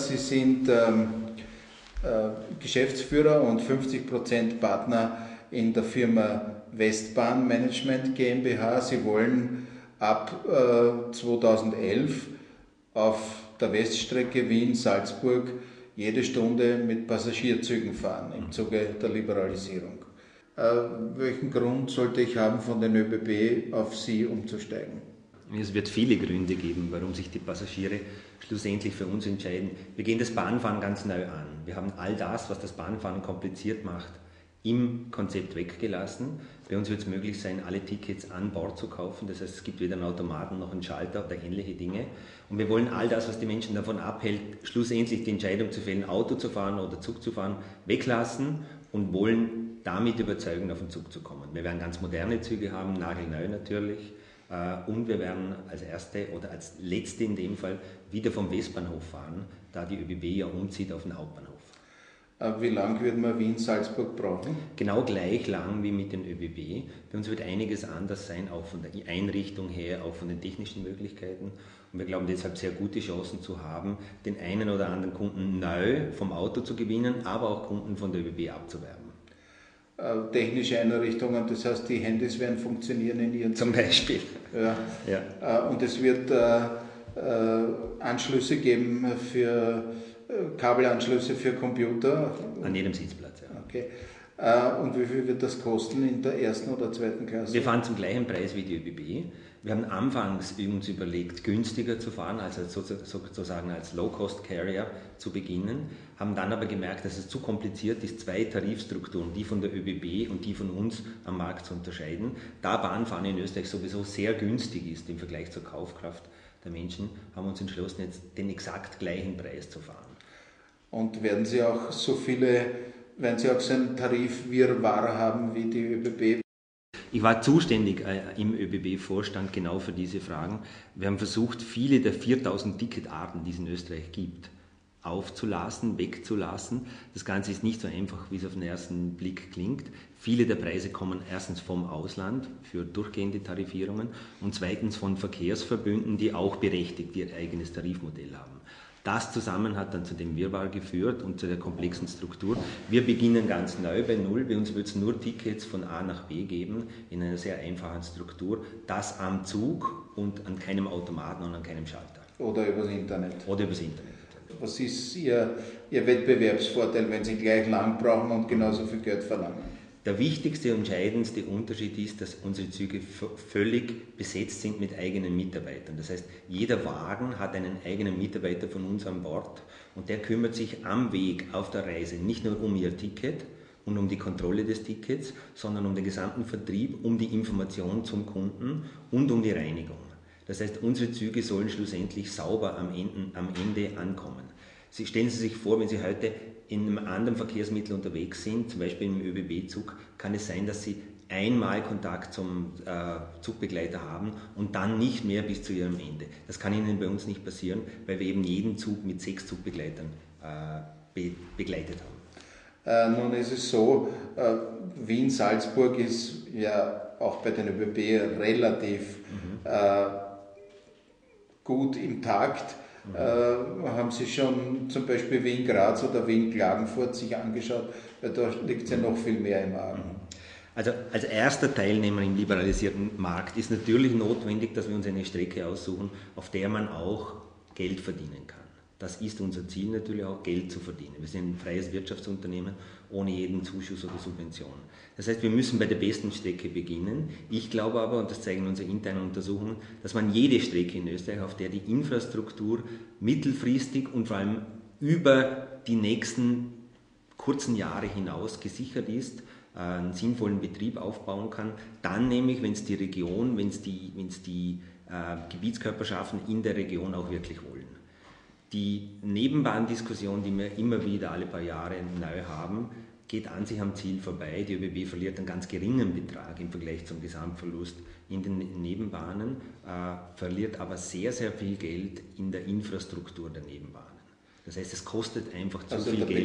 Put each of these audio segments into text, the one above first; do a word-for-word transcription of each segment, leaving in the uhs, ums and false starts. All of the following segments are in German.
Sie sind ähm, äh, Geschäftsführer und fünfzig Prozent Partner in der Firma Westbahn Management GmbH. Sie wollen ab äh, zweitausendelf auf der Weststrecke Wien-Salzburg jede Stunde mit Passagierzügen fahren im Zuge der Liberalisierung. Äh, welchen Grund sollte ich haben, von den ÖBB auf Sie umzusteigen? Es wird viele Gründe geben, warum sich die Passagiere schlussendlich für uns entscheiden. Wir gehen das Bahnfahren ganz neu an. Wir haben all das, was das Bahnfahren kompliziert macht, im Konzept weggelassen. Bei uns wird es möglich sein, alle Tickets an Bord zu kaufen. Das heißt, es gibt weder einen Automaten noch einen Schalter oder ähnliche Dinge. Und wir wollen all das, was die Menschen davon abhält, schlussendlich die Entscheidung zu fällen, Auto zu fahren oder Zug zu fahren, weglassen und wollen damit überzeugen, auf den Zug zu kommen. Wir werden ganz moderne Züge haben, nagelneu natürlich. Und wir werden als erste oder als letzte in dem Fall wieder vom Westbahnhof fahren, da die ÖBB ja umzieht auf den Hauptbahnhof. Wie lange wird man Wien-Salzburg brauchen? Genau gleich lang wie mit den ÖBB. Bei uns wird einiges anders sein, auch von der Einrichtung her, auch von den technischen Möglichkeiten. Und wir glauben deshalb sehr gute Chancen zu haben, den einen oder anderen Kunden neu vom Auto zu gewinnen, aber auch Kunden von der ÖBB abzuwerben. Technische Einrichtungen, das heißt, die Handys werden funktionieren in Ihren Zum Beispiel. Ja. Ja. Und es wird äh, äh, Anschlüsse geben für äh, Kabelanschlüsse für Computer. An jedem Sitzplatz, ja. Okay. Äh, und wie viel wird das kosten in der ersten oder zweiten Klasse? Wir fahren zum gleichen Preis wie die ÖBB. Wir haben anfangs uns überlegt, günstiger zu fahren, also sozusagen als Low-Cost-Carrier zu beginnen, haben dann aber gemerkt, dass es zu kompliziert ist, zwei Tarifstrukturen, die von der ÖBB und die von uns am Markt zu unterscheiden. Da Bahnfahren in Österreich sowieso sehr günstig ist im Vergleich zur Kaufkraft der Menschen, haben wir uns entschlossen, jetzt den exakt gleichen Preis zu fahren. Und werden Sie auch so viele, werden Sie auch so einen Tarifwirrwarr haben wie die ÖBB? Ich war zuständig äh, im ÖBB-Vorstand genau für diese Fragen. Wir haben versucht, viele der viertausend Ticketarten, die es in Österreich gibt, aufzulassen, wegzulassen. Das Ganze ist nicht so einfach, wie es auf den ersten Blick klingt. Viele der Preise kommen erstens vom Ausland für durchgehende Tarifierungen und zweitens von Verkehrsverbünden, die auch berechtigt ihr eigenes Tarifmodell haben. Das zusammen hat dann zu dem Wirrwarr geführt und zu der komplexen Struktur. Wir beginnen ganz neu bei Null. Bei uns wird es nur Tickets von A nach B geben, in einer sehr einfachen Struktur. Das am Zug und an keinem Automaten und an keinem Schalter. Oder übers Internet. Oder übers Internet. Was ist Ihr, Ihr Wettbewerbsvorteil, wenn Sie gleich lang brauchen und genauso viel Geld verlangen? Der wichtigste und entscheidendste Unterschied ist, dass unsere Züge völlig besetzt sind mit eigenen Mitarbeitern. Das heißt, jeder Wagen hat einen eigenen Mitarbeiter von uns an Bord und der kümmert sich am Weg auf der Reise nicht nur um ihr Ticket und um die Kontrolle des Tickets, sondern um den gesamten Vertrieb, um die Information zum Kunden und um die Reinigung. Das heißt, unsere Züge sollen schlussendlich sauber am Ende, am Ende ankommen. Sie stellen Sie sich vor, wenn Sie heute in einem anderen Verkehrsmittel unterwegs sind, zum Beispiel im ÖBB-Zug, kann es sein, dass Sie einmal Kontakt zum äh, Zugbegleiter haben und dann nicht mehr bis zu Ihrem Ende. Das kann Ihnen bei uns nicht passieren, weil wir eben jeden Zug mit sechs Zugbegleitern äh, be begleitet haben. Äh, nun ist es so, äh, Wien-Salzburg ist ja auch bei den ÖBB relativ mhm. äh, gut im Takt. Mhm. Äh, haben Sie schon zum Beispiel Wien-Graz oder Wien-Klagenfurt sich angeschaut? Weil da liegt es ja noch viel mehr im Argen. Also als erster Teilnehmer im liberalisierten Markt ist natürlich notwendig, dass wir uns eine Strecke aussuchen, auf der man auch Geld verdienen kann. Das ist unser Ziel natürlich auch, Geld zu verdienen. Wir sind ein freies Wirtschaftsunternehmen ohne jeden Zuschuss oder Subvention. Das heißt, wir müssen bei der besten Strecke beginnen. Ich glaube aber, und das zeigen unsere internen Untersuchungen, dass man jede Strecke in Österreich, auf der die Infrastruktur mittelfristig und vor allem über die nächsten kurzen Jahre hinaus gesichert ist, einen sinnvollen Betrieb aufbauen kann, dann nämlich, wenn es die Region, wenn es die, wenn es die äh, Gebietskörperschaften in der Region auch wirklich wollen. Die Nebenbahndiskussion, die wir immer wieder alle paar Jahre neu haben, geht an sich am Ziel vorbei. Die ÖBB verliert einen ganz geringen Betrag im Vergleich zum Gesamtverlust in den Nebenbahnen, äh, verliert aber sehr, sehr viel Geld in der Infrastruktur der Nebenbahnen. Das heißt, es kostet einfach zu also viel der Geld. Be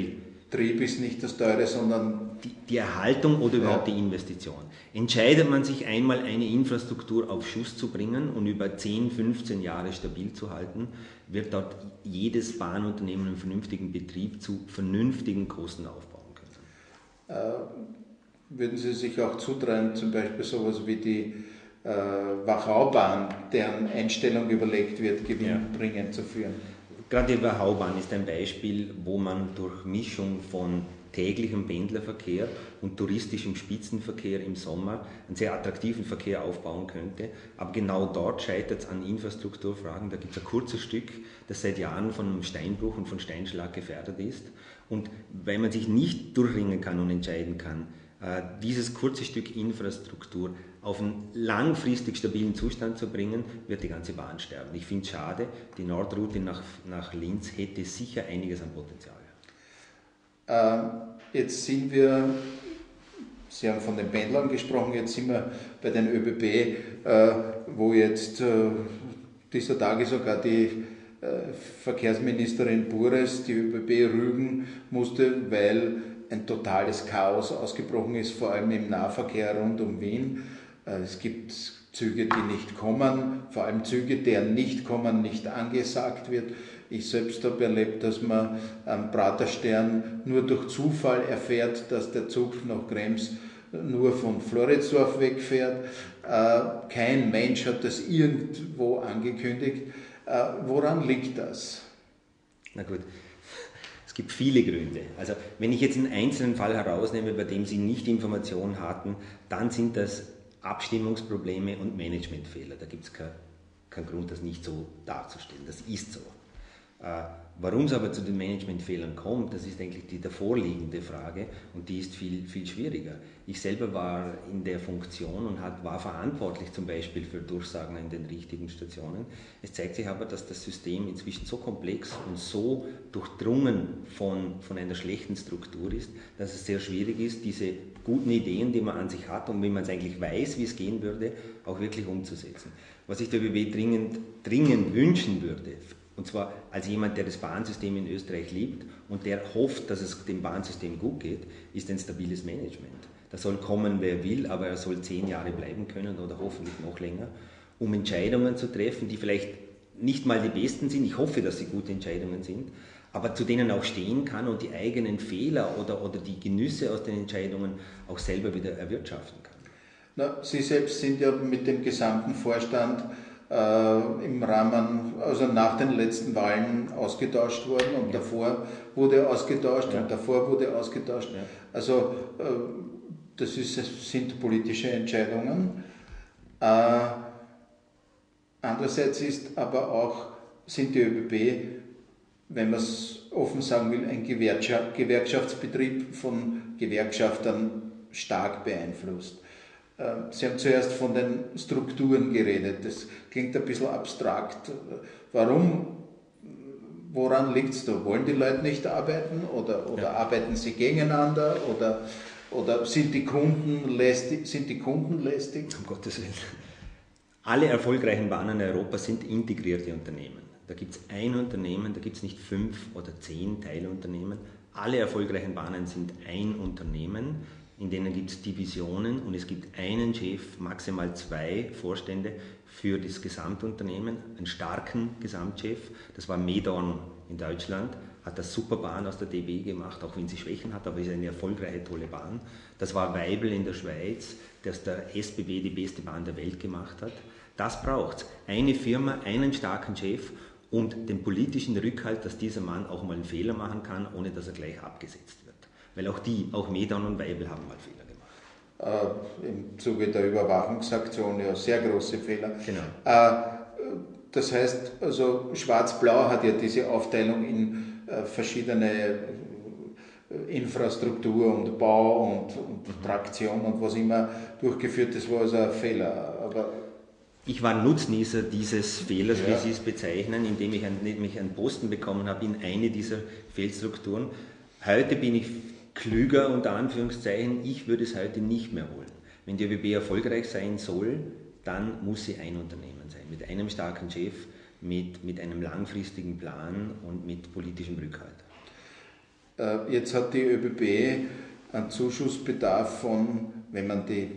Betrieb ist nicht das Teure, sondern die, die Erhaltung oder überhaupt ja. die Investition. Entscheidet man sich einmal, eine Infrastruktur auf Schuss zu bringen und über zehn, fünfzehn Jahre stabil zu halten, wird dort jedes Bahnunternehmen einen vernünftigen Betrieb zu vernünftigen Kosten aufbauen können. Äh, würden Sie sich auch zutrauen, zum Beispiel sowas wie die äh, Wachau-Bahn, deren Einstellung überlegt wird, gewinnbringend ja. zu führen? Gerade die Wachau-Bahn ist ein Beispiel, wo man durch Mischung von täglichem Pendlerverkehr und touristischem Spitzenverkehr im Sommer einen sehr attraktiven Verkehr aufbauen könnte. Aber genau dort scheitert es an Infrastrukturfragen. Da gibt es ein kurzes Stück, das seit Jahren von einem Steinbruch und von Steinschlag gefährdet ist. Und weil man sich nicht durchringen kann und entscheiden kann, dieses kurze Stück Infrastruktur auf einen langfristig stabilen Zustand zu bringen, wird die ganze Bahn sterben. Ich finde es schade, die Nordroute nach, nach Linz hätte sicher einiges an Potenzial. Äh, jetzt sind wir, Sie haben von den Pendlern gesprochen, jetzt sind wir bei den ÖBB, äh, wo jetzt äh, dieser Tage sogar die äh, Verkehrsministerin Bures die ÖBB rügen musste, weil ein totales Chaos ausgebrochen ist, vor allem im Nahverkehr rund um Wien. Es gibt Züge, die nicht kommen, vor allem Züge, deren Nicht-Kommen nicht angesagt wird. Ich selbst habe erlebt, dass man am Praterstern nur durch Zufall erfährt, dass der Zug nach Krems nur von Floridsdorf wegfährt. Kein Mensch hat das irgendwo angekündigt. Woran liegt das? Na gut. Es gibt viele Gründe. Also wenn ich jetzt einen einzelnen Fall herausnehme, bei dem Sie nicht Informationen hatten, dann sind das Abstimmungsprobleme und Managementfehler. Da gibt es keinen kein Grund, das nicht so darzustellen. Das ist so. Äh, warum es aber zu den Managementfehlern kommt, das ist eigentlich die davorliegende Frage und die ist viel, viel schwieriger. Ich selber war in der Funktion und hat, war verantwortlich zum Beispiel für Durchsagen in den richtigen Stationen. Es zeigt sich aber, dass das System inzwischen so komplex und so durchdrungen von, von einer schlechten Struktur ist, dass es sehr schwierig ist, diese guten Ideen, die man an sich hat und wie man es eigentlich weiß, wie es gehen würde, auch wirklich umzusetzen. Was ich der ÖBB dringend, dringend wünschen würde, und zwar als jemand, der das Bahnsystem in Österreich liebt und der hofft, dass es dem Bahnsystem gut geht, ist ein stabiles Management. Da soll kommen, wer will, aber er soll zehn Jahre bleiben können oder hoffentlich noch länger, um Entscheidungen zu treffen, die vielleicht nicht mal die besten sind. Ich hoffe, dass sie gute Entscheidungen sind, aber zu denen auch stehen kann und die eigenen Fehler oder, oder die Genüsse aus den Entscheidungen auch selber wieder erwirtschaften kann. Na, Sie selbst sind ja mit dem gesamten Vorstand äh, im Rahmen, also nach den letzten Wahlen ausgetauscht worden und ja. davor wurde ausgetauscht ja. und davor wurde ausgetauscht. Ja. Also äh, das ist, sind politische Entscheidungen. Äh, andererseits ist aber auch, sind die ÖBB, wenn man es offen sagen will, ein Gewerkschaftsbetrieb von Gewerkschaftern stark beeinflusst. Sie haben zuerst von den Strukturen geredet, das klingt ein bisschen abstrakt. Warum, woran liegt es da? Wollen die Leute nicht arbeiten oder, oder ja. arbeiten sie gegeneinander oder, oder sind, die Kunden lästig, sind die Kunden lästig? Um Gottes Willen. Alle erfolgreichen Bahnen in Europa sind integrierte Unternehmen. Da gibt es ein Unternehmen, da gibt es nicht fünf oder zehn Teilunternehmen. Alle erfolgreichen Bahnen sind ein Unternehmen. In denen gibt es Divisionen und es gibt einen Chef, maximal zwei Vorstände für das Gesamtunternehmen, einen starken Gesamtchef. Das war Medorn in Deutschland, hat das Superbahn aus der D B gemacht, auch wenn sie Schwächen hat, aber ist eine erfolgreiche, tolle Bahn. Das war Weibel in der Schweiz, der aus der S B B die beste Bahn der Welt gemacht hat. Das braucht es. Eine Firma, einen starken Chef und den politischen Rückhalt, dass dieser Mann auch mal einen Fehler machen kann, ohne dass er gleich abgesetzt wird. Weil auch die, auch Medorn und Weibel haben mal Fehler gemacht. Äh, Im Zuge der Überwachungsaktion ja sehr große Fehler. Genau. Äh, das heißt, also Schwarz-Blau hat ja diese Aufteilung in äh, verschiedene äh, Infrastruktur und Bau und, und mhm. Traktion und was immer durchgeführt. Das war also ein Fehler. Aber ich war Nutznießer dieses Fehlers, ja. wie Sie es bezeichnen, indem ich einen, nämlich einen Posten bekommen habe in eine dieser Fehlstrukturen. Heute bin ich klüger, unter Anführungszeichen, ich würde es heute nicht mehr wollen. Wenn die ÖBB erfolgreich sein soll, dann muss sie ein Unternehmen sein, mit einem starken Chef, mit, mit einem langfristigen Plan und mit politischem Rückhalt. Jetzt hat die ÖBB einen Zuschussbedarf von, wenn man die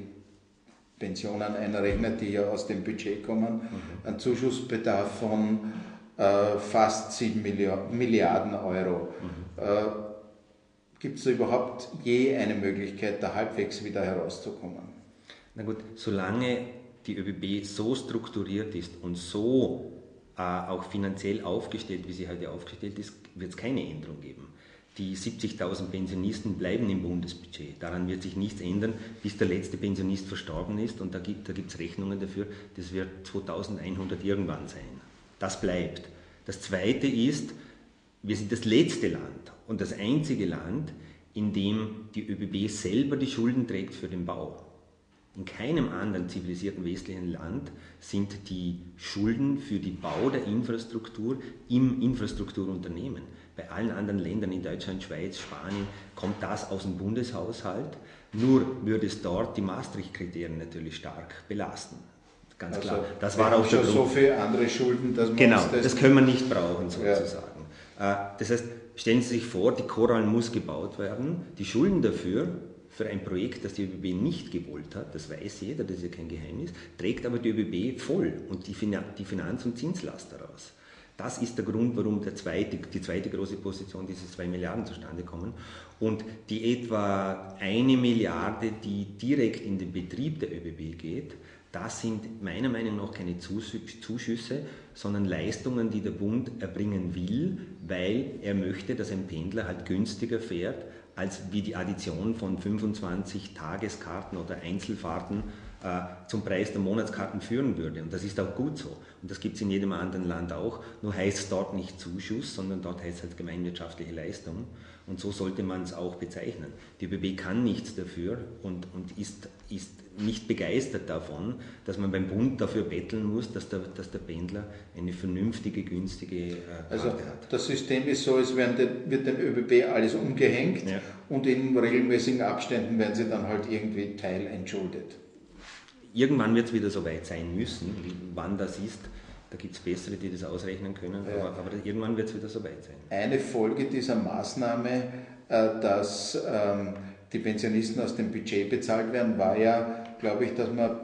Pensionen einrechnet, die ja aus dem Budget kommen, mhm. einen Zuschussbedarf von äh, fast sieben Milliarden Euro. Mhm. Äh, Gibt es da überhaupt je eine Möglichkeit, da halbwegs wieder herauszukommen? Na gut, solange die ÖBB so strukturiert ist und so äh, auch finanziell aufgestellt, wie sie heute aufgestellt ist, wird es keine Änderung geben. Die siebzigtausend Pensionisten bleiben im Bundesbudget. Daran wird sich nichts ändern, bis der letzte Pensionist verstorben ist. Und da gibt es da Rechnungen dafür, das wird zweitausendeinhundert irgendwann sein. Das bleibt. Das Zweite ist, wir sind das letzte Land und das einzige Land, in dem die ÖBB selber die Schulden trägt für den Bau. In keinem anderen zivilisierten westlichen Land sind die Schulden für den Bau der Infrastruktur im Infrastrukturunternehmen. Bei allen anderen Ländern in Deutschland, Schweiz, Spanien kommt das aus dem Bundeshaushalt. Nur würde es dort die Maastricht-Kriterien natürlich stark belasten. Ganz also, klar. Das war auch schon der so viele andere Schulden, dass man genau, das, das können wir nicht brauchen sozusagen. Ja. Das heißt, stellen Sie sich vor, die Korallen muss gebaut werden. Die Schulden dafür, für ein Projekt, das die ÖBB nicht gewollt hat, das weiß jeder, das ist ja kein Geheimnis, trägt aber die ÖBB voll und die Finanz- und Zinslast daraus. Das ist der Grund, warum der zweite, die zweite große Position, diese zwei Milliarden zustande kommen. Und die etwa eine Milliarde, die direkt in den Betrieb der ÖBB geht, das sind meiner Meinung nach keine Zuschüsse, sondern Leistungen, die der Bund erbringen will, weil er möchte, dass ein Pendler halt günstiger fährt, als wie die Addition von fünfundzwanzig Tageskarten oder Einzelfahrten äh, zum Preis der Monatskarten führen würde. Und das ist auch gut so. Und das gibt es in jedem anderen Land auch. Nur heißt es dort nicht Zuschuss, sondern dort heißt es halt gemeinwirtschaftliche Leistung. Und so sollte man es auch bezeichnen. Die ÖBB kann nichts dafür und, und ist, ist nicht begeistert davon, dass man beim Bund dafür betteln muss, dass der, dass der Pendler eine vernünftige, günstige äh, Karte also, hat. Das System ist so, es werden den, wird den ÖBB alles umgehängt ja. und in regelmäßigen Abständen werden sie dann halt irgendwie teilentschuldet. Irgendwann wird es wieder so weit sein müssen, wann das ist. Da gibt es bessere, die das ausrechnen können, ja. aber, aber irgendwann wird es wieder so weit sein. Eine Folge dieser Maßnahme, dass ähm, die Pensionisten aus dem Budget bezahlt werden, war ja, glaube ich, dass man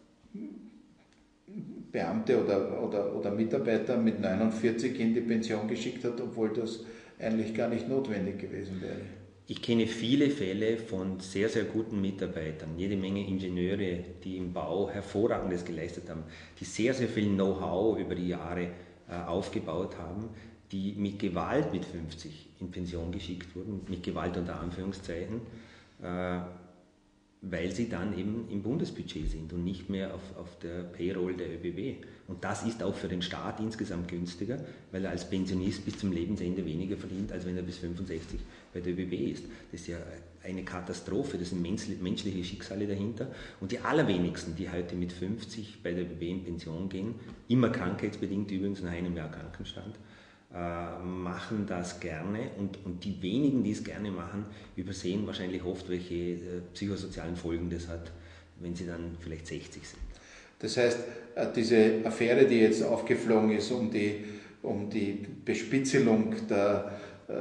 Beamte oder, oder, oder Mitarbeiter mit neunundvierzig in die Pension geschickt hat, obwohl das eigentlich gar nicht notwendig gewesen wäre. Ich kenne viele Fälle von sehr, sehr guten Mitarbeitern, jede Menge Ingenieure, die im Bau Hervorragendes geleistet haben, die sehr, sehr viel Know-how über die Jahre äh, aufgebaut haben, die mit Gewalt mit fünfzig in Pension geschickt wurden, mit Gewalt unter Anführungszeichen, äh, weil sie dann eben im Bundesbudget sind und nicht mehr auf, auf der Payroll der ÖBB. Und das ist auch für den Staat insgesamt günstiger, weil er als Pensionist bis zum Lebensende weniger verdient, als wenn er bis fünfundsechzig bei der ÖBB ist. Das ist ja eine Katastrophe, das sind menschliche Schicksale dahinter. Und die allerwenigsten, die heute mit fünfzig bei der ÖBB in Pension gehen, immer krankheitsbedingt übrigens nach einem Jahr Krankenstand, äh, machen das gerne. Und, und die wenigen, die es gerne machen, übersehen wahrscheinlich oft, welche äh, psychosozialen Folgen das hat, wenn sie dann vielleicht sechzig sind. Das heißt, diese Affäre, die jetzt aufgeflogen ist, um die, um die Bespitzelung der,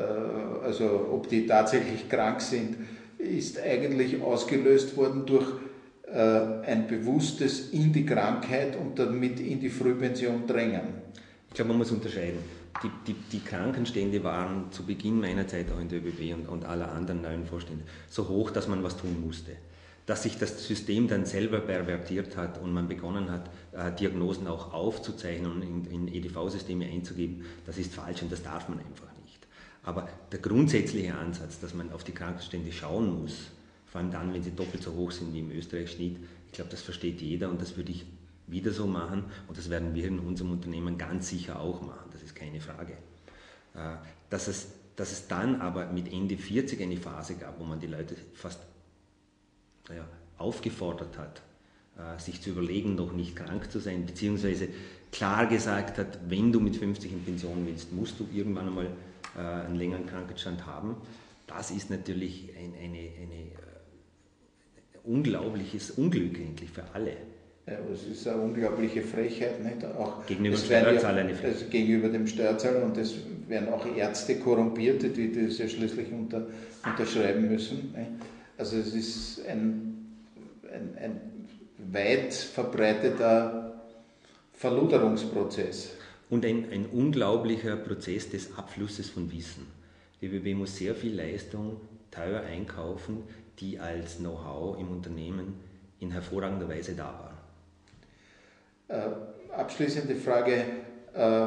also ob die tatsächlich krank sind, ist eigentlich ausgelöst worden durch ein bewusstes in die Krankheit und damit in die Frühpension drängen. Ich glaube, man muss unterscheiden. Die, die, die Krankenstände waren zu Beginn meiner Zeit auch in der ÖBB und, und aller anderen neuen Vorstände so hoch, dass man was tun musste. Dass sich das System dann selber pervertiert hat und man begonnen hat, äh, Diagnosen auch aufzuzeichnen und in, in E D V-Systeme einzugeben, das ist falsch und das darf man einfach nicht. Aber der grundsätzliche Ansatz, dass man auf die Krankenstände schauen muss, vor allem dann, wenn sie doppelt so hoch sind wie im Österreich-Schnitt, ich glaube, das versteht jeder und das würde ich wieder so machen und das werden wir in unserem Unternehmen ganz sicher auch machen, das ist keine Frage. Äh, dass es, dass es dann aber mit Ende vierzig eine Phase gab, wo man die Leute fast Ja, aufgefordert hat, äh, sich zu überlegen, noch nicht krank zu sein, beziehungsweise klar gesagt hat, wenn du mit fünfzig in Pension willst, musst du irgendwann einmal äh, einen längeren Krankenstand haben. Das ist natürlich ein eine, eine, äh, unglaubliches Unglück eigentlich für alle. Ja, es ist eine unglaubliche Frechheit, nicht? Auch gegenüber dem Steuerzahler eine Frechheit. Also gegenüber dem Steuerzahler, und es werden auch Ärzte korrumpiert, die das ja schließlich unter, unterschreiben müssen. Nicht? Also es ist ein, ein, ein weit verbreiteter Verluderungsprozess. Und ein, ein unglaublicher Prozess des Abflusses von Wissen. Die B B muss sehr viel Leistung teuer einkaufen, die als Know-how im Unternehmen in hervorragender Weise da war. Äh, abschließende Frage. Äh,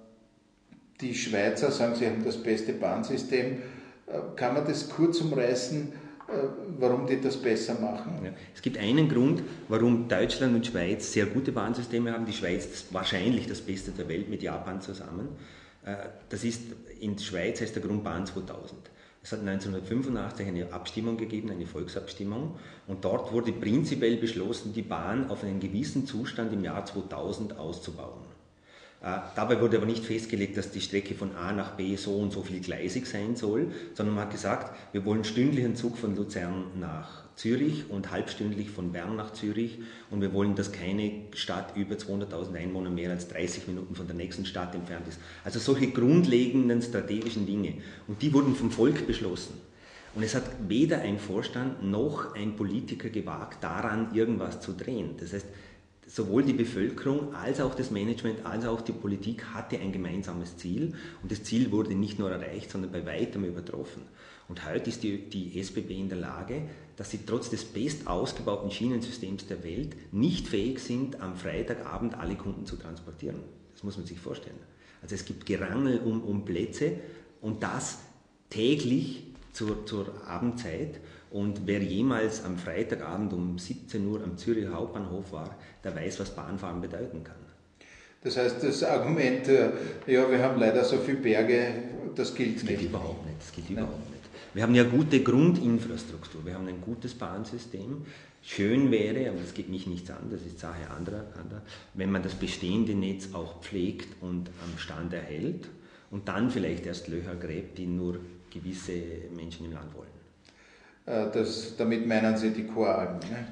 die Schweizer sagen, sie haben das beste Bahnsystem. Äh, kann man das kurz umreißen, äh, warum die das besser machen? Ja. Es gibt einen Grund, warum Deutschland und Schweiz sehr gute Bahnsysteme haben. Die Schweiz ist wahrscheinlich das Beste der Welt mit Japan zusammen. Äh, das ist, in der Schweiz heißt der Grund Bahn zweitausend. Es hat neunzehnhundertfünfundachtzig eine Abstimmung gegeben, eine Volksabstimmung, und dort wurde prinzipiell beschlossen, die Bahn auf einen gewissen Zustand im Jahr zweitausend auszubauen. Äh, dabei wurde aber nicht festgelegt, dass die Strecke von A nach B so und so viel gleisig sein soll, sondern man hat gesagt, wir wollen stündlichen Zug von Luzern nach Zürich und halbstündlich von Bern nach Zürich, und wir wollen, dass keine Stadt über zweihunderttausend Einwohner mehr als dreißig Minuten von der nächsten Stadt entfernt ist. Also solche grundlegenden strategischen Dinge, und die wurden vom Volk beschlossen. Und es hat weder ein Vorstand noch ein Politiker gewagt, daran irgendwas zu drehen. Das heißt, sowohl die Bevölkerung als auch das Management als auch die Politik hatte ein gemeinsames Ziel, und das Ziel wurde nicht nur erreicht, sondern bei weitem übertroffen. Und heute ist die, die S B B in der Lage, dass sie trotz des best ausgebauten Schienensystems der Welt nicht fähig sind, am Freitagabend alle Kunden zu transportieren. Das muss man sich vorstellen. Also es gibt Gerangel um, um Plätze, und das täglich zur, zur Abendzeit. Und wer jemals am Freitagabend um siebzehn Uhr am Zürcher Hauptbahnhof war, der weiß, was Bahnfahren bedeuten kann. Das heißt, das Argument, ja, wir haben leider so viele Berge, das gilt das nicht. Das gilt überhaupt nicht. Das gilt überhaupt nicht. Wir haben ja gute Grundinfrastruktur, wir haben ein gutes Bahnsystem. Schön wäre, aber das geht mich nichts an, das ist Sache anderer, wenn man das bestehende Netz auch pflegt und am Stand erhält und dann vielleicht erst Löcher gräbt, die nur gewisse Menschen im Land wollen. Das, damit meinen Sie die Choralben, ne?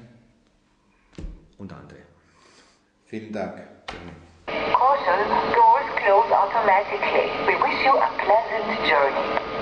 Und andere. Vielen Dank. Caution, doors close automatically. We wish you a pleasant journey.